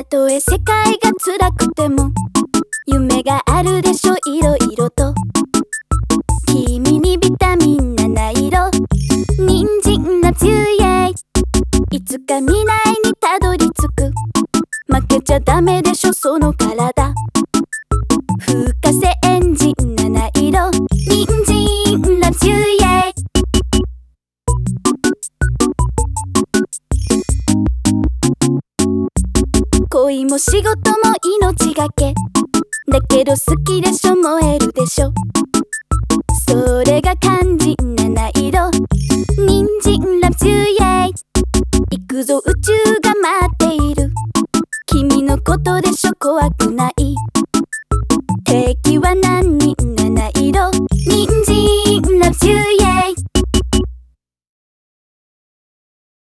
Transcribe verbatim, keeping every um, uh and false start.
とえ世界が辛くても夢があるでしょ、いろいろと。君にビタミンなな色、人参ラブユーイエイ。いつか未来にたどり着く、負けちゃダメでしょその体。風化セエンジンなな色、人参ラブユーイエイ。恋も仕事も命がけだけど好きでしょ、燃えるでしょ。それが肝心なな色、人参ラブユーイエイ。行くぞ宇宙が待っている、君のことでしょ怖くない。敵はない